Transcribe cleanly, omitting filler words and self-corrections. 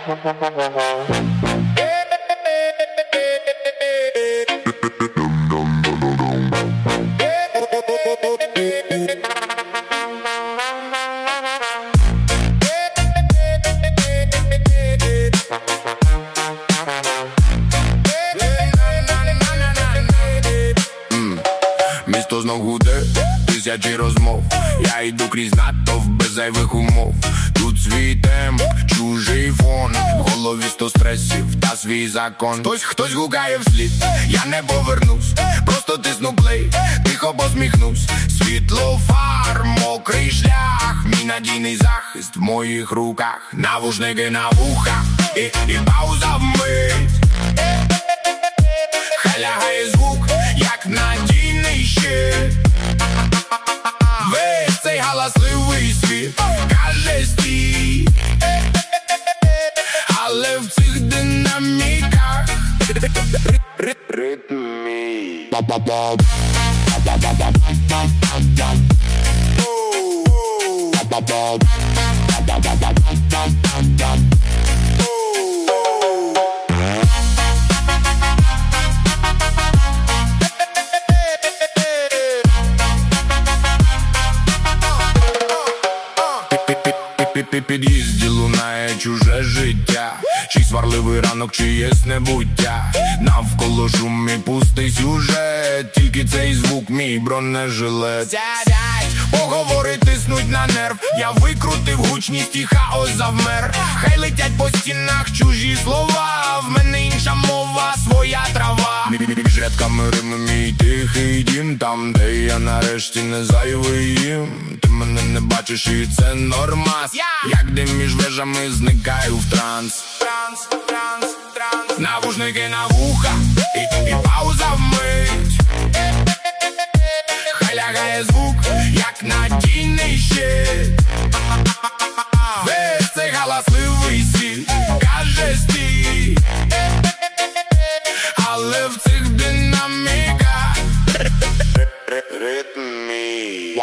Місто знов гуде, тисячі розмов. Я йду крізь натовп без зайвих умов. Тут свій темп, чужий фон, в голові 100 стресів та свій закон. Хтось гукає вслід, я не повернусь, просто тисну плей, тихо посміхнусь. Світло фар, мокрий шлях, мій надійний захист в моїх руках. Навушники на вухах і пауза вмить. Хай лягає звук, як надійний щит. Весь цей галасливий світ каже стій, але в цих динаміках ритм мій. Під'їзді лунає чуже життя, чий сварливий ранок, чиєсь небуття. Навколо шум і пустий сюжет, тільки цей звук мій бронежилет. Сядять, поговори тиснуть на нерв, я викрутив гучність і хаос завмер. Хай летять по стінах чужі слова, в мене інша мова, своя трава. Між рядками риме мій тихий дім, там, де я нарешті не зайвий їм. Ти мене не бачиш і це нормас, як дим між вежами зникаю в транс. Навушники на вуха і пауза вмить. Хай лягає звук, як надійний щит. Весь цей галасливий світ каже стій, але в цих динаміках ритм мій.